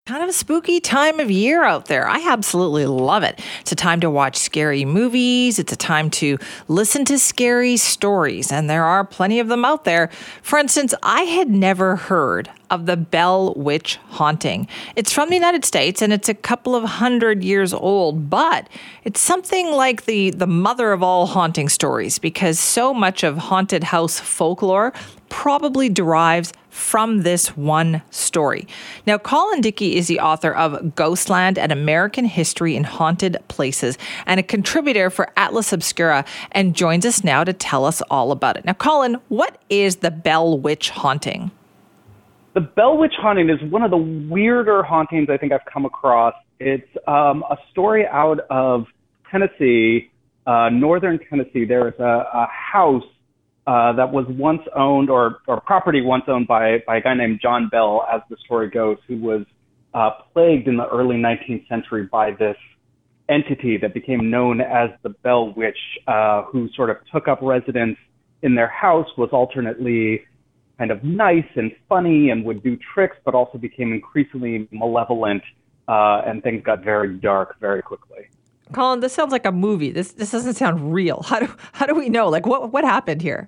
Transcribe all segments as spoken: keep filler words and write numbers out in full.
Kind of a spooky time of year out there. I absolutely love it. It's a time to watch scary movies. It's a time to listen to scary stories, and there are plenty of them out there. For instance, I had never heard of the Bell Witch haunting. It's from the United States, and it's a couple of hundred years old, but it's something like the, the mother of all haunting stories, because so much of haunted house folklore probably derives from this one story. Now, Colin Dickey is the author of Ghostland, An American History in Haunted Places, and a contributor for Atlas Obscura, and joins us now to tell us all about it. Now, Colin, what is the Bell Witch haunting? The Bell Witch haunting is one of the weirder hauntings I think I've come across. It's um, a story out of Tennessee, uh, northern Tennessee. There is a, a house Uh, that was once owned, or, or property once owned by, by a guy named John Bell, as the story goes, who was uh, plagued in the early nineteenth century by this entity that became known as the Bell Witch, uh, who sort of took up residence in their house, was alternately kind of nice and funny and would do tricks, but also became increasingly malevolent, uh, and things got very dark very quickly. Colin, this sounds like a movie. This this doesn't sound real. How do how do we know? Like, what what happened here?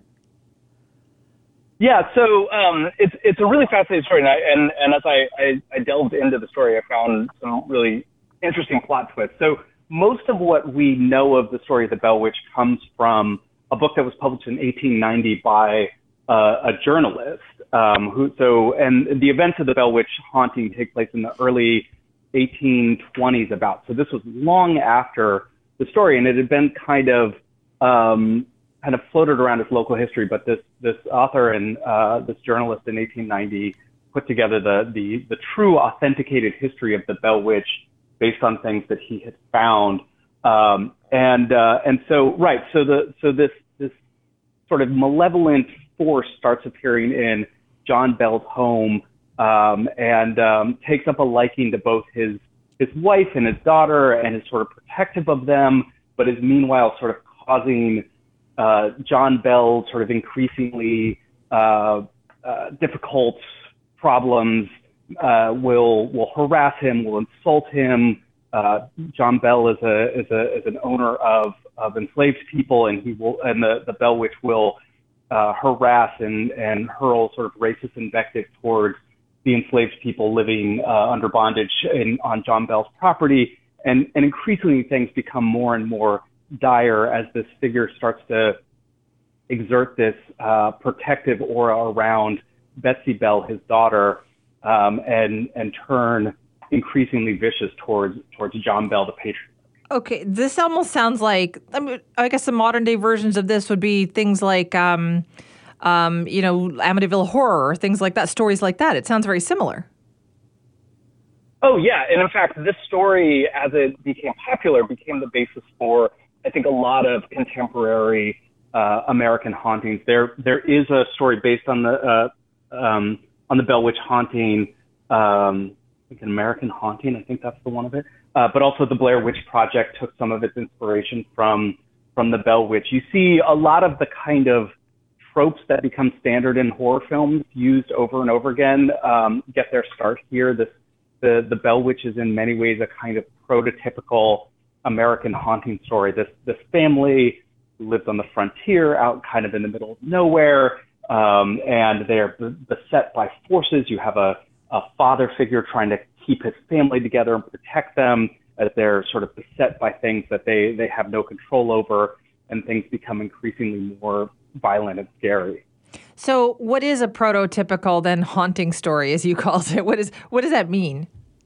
Yeah, so um, it's it's a really fascinating story, and I, and, and as I, I, I delved into the story, I found some really interesting plot twists. So most of what we know of the story of the Bell Witch comes from a book that was published in eighteen ninety by uh, a journalist. Um, who so and the events of the Bell Witch haunting take place in the early eighteen twenties about. So this was long after the story, and it had been kind of um, kind of floated around as local history. But this this author and uh, this journalist in eighteen ninety put together the the the true authenticated history of the Bell Witch based on things that he had found. Um, and uh, and so right, so the so this this sort of malevolent force starts appearing in John Bell's home. Um, and um, takes up a liking to both his his wife and his daughter, and is sort of protective of them, but is meanwhile sort of causing uh, John Bell sort of increasingly uh, uh, difficult problems. Uh, will will harass him, will insult him. Uh, John Bell is a is a is an owner of of enslaved people, and he will and the the Bell Witch will uh, harass and and hurl sort of racist invective towards the enslaved people living uh, under bondage in, on John Bell's property. And, and increasingly things become more and more dire as this figure starts to exert this uh, protective aura around Betsy Bell, his daughter, um, and, and turn increasingly vicious towards, towards John Bell, the patriarch. Okay, this almost sounds like, I mean, I guess the modern day versions of this would be things like, um, Um, you know, Amityville Horror or things like that, stories like that. It sounds very similar. Oh, yeah. And in fact, this story, as it became popular, became the basis for, I think, a lot of contemporary uh, American hauntings. There, there is a story based on the uh, um, on the Bell Witch haunting, um, I think an American Haunting, I think that's the one of it. Uh, but also the Blair Witch Project took some of its inspiration from from the Bell Witch. You see a lot of the kind of tropes that become standard in horror films used over and over again um, get their start here. This, the, the Bell Witch is in many ways a kind of prototypical American haunting story. This, this family lives on the frontier out kind of in the middle of nowhere, um, and they're beset by forces. You have a, a father figure trying to keep his family together and protect them as they're sort of beset by things that they, they have no control over, and things become increasingly more violent and scary. So what is a prototypical then haunting story, as you called it? What is what does that mean?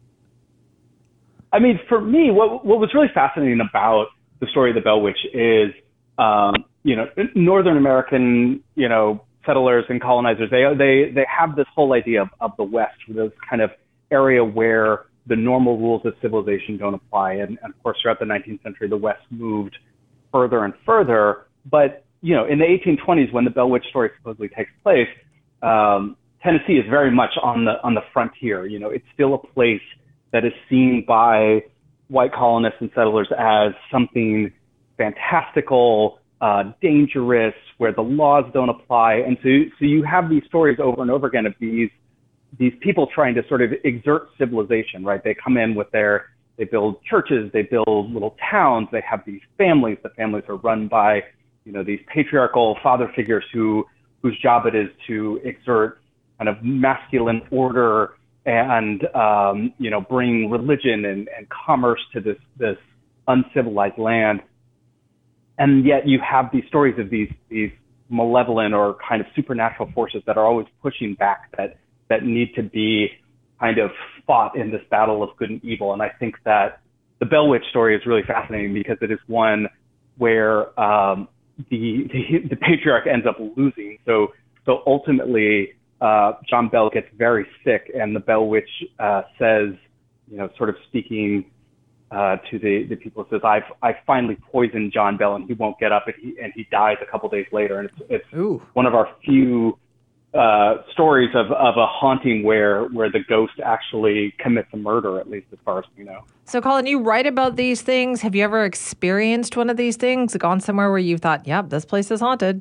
I mean, for me, what what was really fascinating about the story of the Bell Witch is, um, you know, Northern American, you know, settlers and colonizers, they they they have this whole idea of, of the West, this kind of area where the normal rules of civilization don't apply. And, and of course, throughout the nineteenth century, the West moved further and further. But you know, in the eighteen twenties, when the Bell Witch story supposedly takes place, um, Tennessee is very much on the on the frontier. You know, it's still a place that is seen by white colonists and settlers as something fantastical, uh, dangerous, where the laws don't apply. And so, so you have these stories over and over again of these these people trying to sort of exert civilization, right? They come in with their, they build churches, they build little towns, they have these families. The families are run by, you know, these patriarchal father figures who, whose job it is to exert kind of masculine order and, um, you know, bring religion and, and commerce to this, this uncivilized land. And yet you have these stories of these, these malevolent or kind of supernatural forces that are always pushing back, that, that need to be kind of fought in this battle of good and evil. And I think that the Bell Witch story is really fascinating because it is one where um, the, the the patriarch ends up losing. So so ultimately, uh, John Bell gets very sick, and the Bell Witch uh, says, you know, sort of speaking uh, to the, the people, says, I've I finally poisoned John Bell, and he won't get up, and he and he dies a couple days later. And it's it's Ooh. one of our few uh, stories of, of a haunting where where the ghost actually commits a murder, at least as far as we know. So, Colin, you write about these things. Have you ever experienced one of these things? Gone somewhere where you thought, yep, this place is haunted?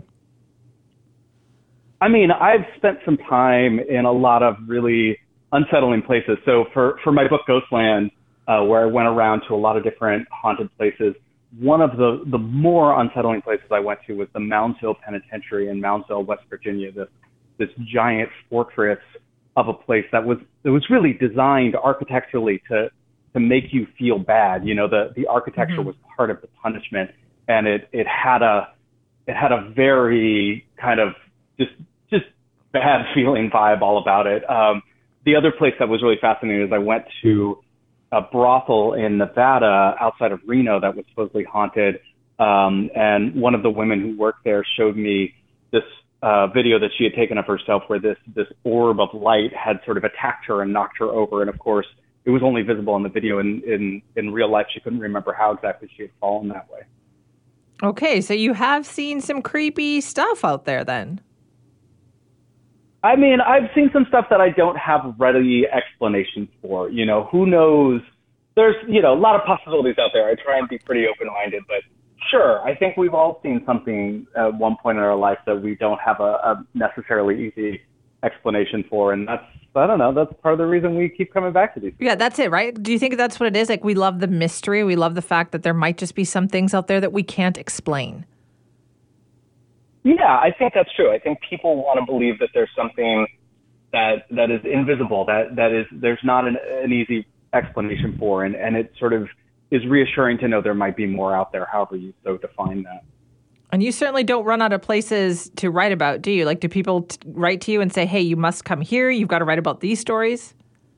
I mean, I've spent some time in a lot of really unsettling places. So for, for my book, Ghostland, uh, where I went around to a lot of different haunted places, one of the, the more unsettling places I went to was the Moundsville Penitentiary in Moundsville, West Virginia, this, this giant fortress of a place that was, it was really designed architecturally to, to make you feel bad. You know, the, the architecture mm-hmm. was part of the punishment, and it, it had a, it had a very kind of just, just bad feeling vibe all about it. Um, the other place that was really fascinating is I went to a brothel in Nevada outside of Reno that was supposedly haunted. Um, and one of the women who worked there showed me this uh, video that she had taken of herself where this, this orb of light had sort of attacked her and knocked her over. And of course, it was only visible in the video. In, in, in real life, she couldn't remember how exactly she had fallen that way. Okay, so you have seen some creepy stuff out there then. I mean, I've seen some stuff that I don't have ready explanations for. You know, who knows? There's, you know, a lot of possibilities out there. I try and be pretty open-minded, but sure, I think we've all seen something at one point in our life that we don't have a, a necessarily easy explanation for. And that's, I don't know, that's part of the reason we keep coming back to these. Yeah, that's it, right? Do you think that's what it is? Like, we love the mystery. We love the fact that there might just be some things out there that we can't explain. Yeah, I think that's true. I think people want to believe that there's something that that is invisible, that that is there's not an, an easy explanation for, and, and it sort of is reassuring to know there might be more out there, however you so define that. And you certainly don't run out of places to write about, do you? Like, do people t- write to you and say, hey, you must come here, you've got to write about these stories?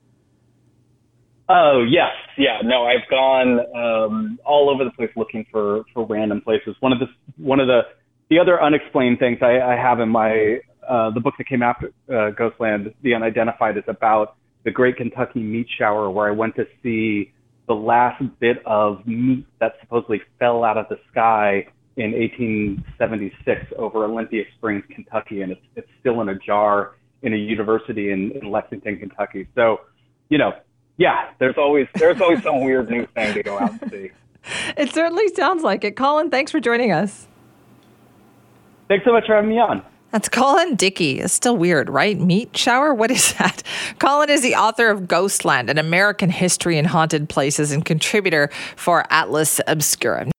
Oh, yes. Yeah, no, I've gone um, all over the place looking for, for random places. One of the, one of the, the other unexplained things I, I have in my, uh, the book that came after uh, Ghostland, The Unidentified, is about the Great Kentucky Meat Shower, where I went to see the last bit of meat that supposedly fell out of the sky in eighteen seventy-six over Olympia Springs, Kentucky, and it's it's still in a jar in a university in, in Lexington, Kentucky. So, you know, yeah, there's always there's always some weird new thing to go out and see. It certainly sounds like it. Colin, thanks for joining us. Thanks so much for having me on. That's Colin Dickey. It's still weird, right? Meat shower? What is that? Colin is the author of Ghostland, An American History in Haunted Places, and contributor for Atlas Obscura.